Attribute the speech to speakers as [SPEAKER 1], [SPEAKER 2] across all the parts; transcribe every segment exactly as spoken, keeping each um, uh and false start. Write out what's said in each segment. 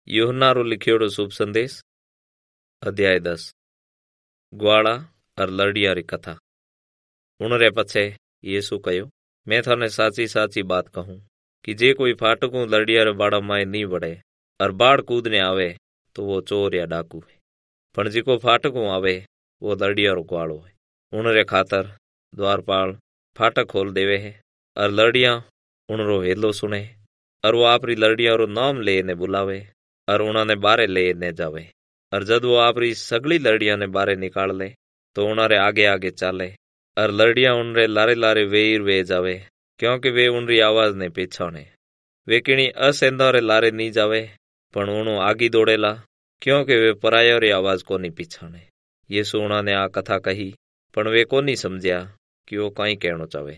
[SPEAKER 1] यूहन्ना रो लिखियोड़ो शुभ संदेश अध्याय दस ग्वाड़ा और लड़िया री कथा। उनरे पछे यीशु कहो, मैं थाने साची साची बात कहूं कि जे कोई फाटकू लड़िया रे बाड़ा माए नी बढ़े और बाढ़ कूदने आवे तो वो चोर या डाकू है, पण जिको फाटकू आवे वो लड़िया रो ग्वाड़ो है। उनरे खातर द्वारपाल फाटक खोल देवे है और लड़िया उनरो हेलो सुने है और वो आपरी लड़िया रो नाम लेने बुलावे और उन्होंने बारे लेने जावे। और जब वो आपरी सगली लड़िया ने बारे निकाल ले तो उन्हारे आगे आगे चाले और लड़िया उनरे लारे लारे वेर वे जावे, क्योंकि वे उनरी आवाज ने पहचाने। वे किणी असेंदा रे लारे नी जावे पण उणो आगी दौड़ेला, क्योंकि वे पराया री आवाज कोनी पहचाने। यीशु उन्होंने आ कथा कही पण वे कोनी समझया कि वो कई कहणो चाहे।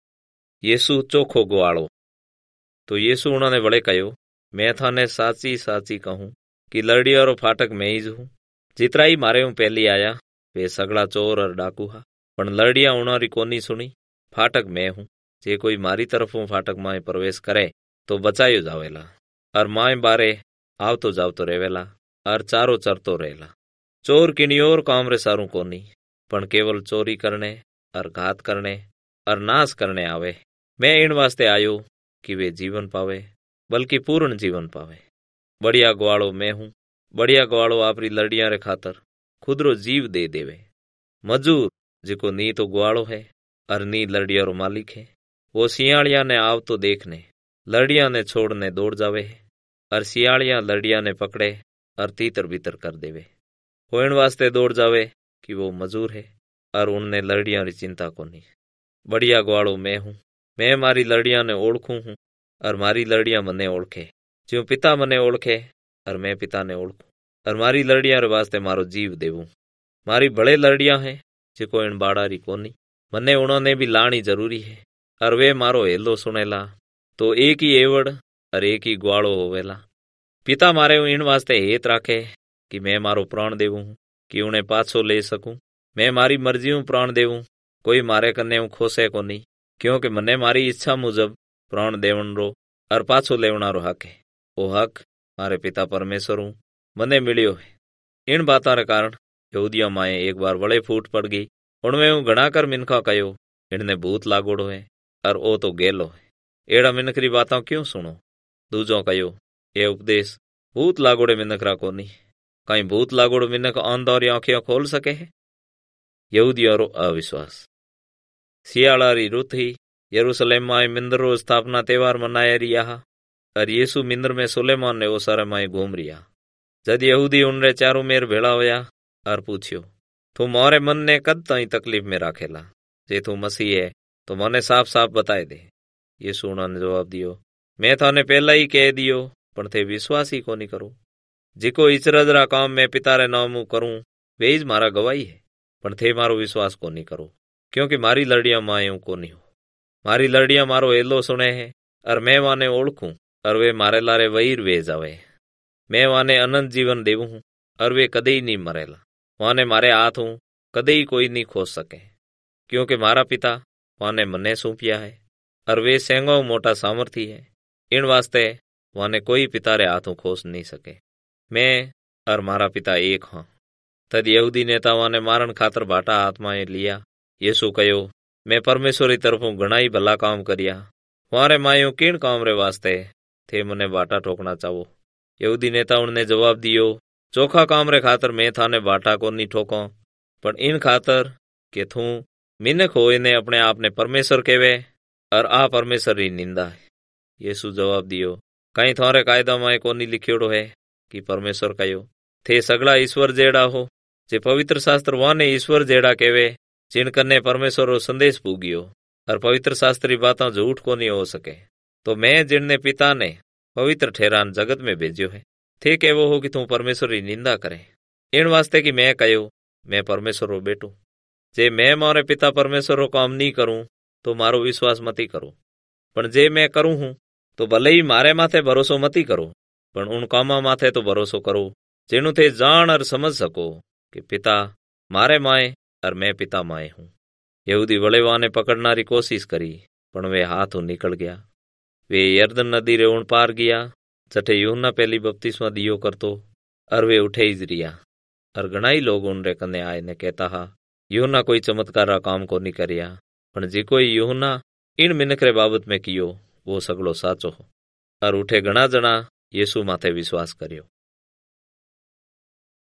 [SPEAKER 1] यीशु चोखो ग्वाड़ो। तो यीशु उन्होंने वड़े कहो, मैं थाने साची साची कहूं कि लड़िया रो फाटक मैं ही हूं। जितरा ही मारे हूं पहली आया वे सगड़ा चोर और डाकू हा, पण लड़िया उनारी कोनी सुनी। फाटक मैं हूं, जे कोई मारी तरफों फाटक माए प्रवेश करे तो बचायो जावेला और माए बारे आवतो जावतो रेवेला और चारो चरतो रहेला। चोर किनी और काम रे सारू कोनी, पण केवल चोरी करने और घात करने और नाश करने आवे। मैं इन वास्ते आयो कि वे जीवन पावे, बल्कि पूर्ण जीवन पावे। बढ़िया ग्वाड़ो मैं हूं। बढ़िया ग्वाड़ो आपरी लड़िया रे खातर खुदरो जीव दे देवे। मजूर जिको नी तो ग्वाड़ो है और नी लड़िया रो मालिक है, वो सियालिया ने आव तो देखने लड़िया ने छोड़ने दौड़ जावे है और सियालिया लड़िया ने पकड़े और तीतर बीतर कर देवे। वो इन वास्ते दौड़ जावे कि वो मजूर है और उनने लड़िया री चिंता कोनी। बढ़िया ग्वाड़ो मैं हूं। मैं मारी लड़िया ने ओळखूं हूं और मारी लड़िया मने ओळखे, ज्यों पिता मने ओळखे और मैं पिता ने ओळखूं और मारी लड़िया रे वास्ते मारो जीव देवूं। मारी बड़े लड़िया है जिको इन बाड़ा री कोनी, मने उन्होंने भी लाणी जरूरी है और वे मारो हेलो सुनेला। तो एक ही एवड़ और एक ही ग्वाड़ो होवेला। पिता मारे इन वास्ते हेत राखे कि मैं मारो प्राण देवूं कि उन्हें पाछो ले सकूं। मैं मारी मर्जी प्राण देवूं, कोई मारे कन्ने खोसे कोनी, क्योंकि मने मारी इच्छा मुजब प्राण देवन रो और पाछो लेवना रो हक है। वो हक मारे पिता परमेश्वर हूं मने मिलियो है। इन बातां रे कारण यहूदिया माए एक बार वड़े फूट पड़ गई। उनमें हूँ घणा कर मिनखा कहो इनने भूत लागोड़ो है और ओ तो गेलो है। एड़ा मिनख री बातां क्यों सुनो। दूजो कहो, ये उपदेश भूत लागोड़े मिनख रा कोनी, कहीं भूत लागोड़ो मिनख आंधा री आंखियां खोल सके है। यहूदिया रो अविश्वास। सियाला री रुत ही यरूशलेम माए मिंदर रो स्थापना त्यौहार मनाया रिया और यीशु मिंदर में सुलेमान ने ओसारे माए घूम रिया। जद यहूदी उनरे चारों मेर भेड़ा होया और पूछ्यो, तू मोरे मन ने कद ताई तकलीफ में राखेला, जे तू मसीह है तो मने साफ साफ बताए दे। यीशु उन्होंने जवाब दियो, मैं थाने पहला ही कह दियो पण थे विश्वास ही कोनी करो। जिको इचरज रा काम मैं पिता रे नाम करूं वे ही मारा गवाही है, पण थे मारो विश्वास कोनी करो, क्योंकि मारी लड़िया माए कोनी हो। मारी लड़िया मारो हेलो सुने है और मैं वाने ओळखूं और वे मारे लारे वहीर वे जावे। मैं वाने अनंत जीवन देवूं हूं और वे कदे ही नहीं मरेला। वाने मारे हाथ हूं कदे ही कोई नहीं खोस सके, क्योंकि मारा पिता वाने मने सौंपिया है और वे सेंगो मोटा सामर्थी है। इन वास्ते वाने कोई पिता रे हाथों खोस नहीं सके। मैं और मारा पिता एक हां। तद यहूदी नेता वाने मारण खातर भाटा हाथ में लिया। यीशु कहो, मैं परमेश्वर की तरफों घणा ही भला काम करिया, वारे मायो किन काम रे वास्ते थे मने बाटा ठोकना चाहो। यहूदी नेता उनने जवाब दियो, चोखा काम रे खातर मैं थाने बाटा को नहीं ठोको, पण इन खातर के थू मिनख होए ने अपने आप ने परमेश्वर कहवे और आ परमेश्वर री निंदा है। यीशु जवाब दियो, कहीं थारे कायदा में कोनी लिखियोड़ो है कि परमेश्वर कहो, थे सगड़ा ईश्वर जेड़ा हो। जे पवित्र शास्त्र वाने ईश्वर जेड़ा कहवे जिन कन्ने परमेश्वर रो संदेश पूगियो और पवित्र शास्त्री बातां झूठ कोनी हो सके। तो मैं जिनने पिता ने पवित्र ठहरान जगत में भेजियो है, थे केवो हो कि तू परमेश्वर री निंदा करे। इन वास्ते कि मैं कहो मैं परमेश्वर रो बेटू। जे मैं मारे पिता परमेश्वर रो काम नहीं करूं तो मारो विश्वास मती करो, पण जे मैं करूं हूं तो भले ही मारे माथे भरोसो मती करो, पण उन कामा माथे तो भरोसो करो जेनु थे जान और समझ सको कि पिता मारे माए और मैं पिता माए हूं। यहूदी वड़ेवा ने पकड़ना री कोशिश करी, पण वे हाथों निकल गया। वे यरदन नदी रे उन पार गया जठे यूहन्ना पहली बपतिस्मा दियो करतो अर वे उठे ही रिया। अर घणाई लोग उनरे कने आए ने कहता हा यूहन्ना कोई चमत्कारा काम कोनी करया, पण जे कोई यूहन्ना इन मिनख रे बाबत में कियो वो सगळो साचो। अर उठे घणा जना यीशु माथे विश्वास कर्यो।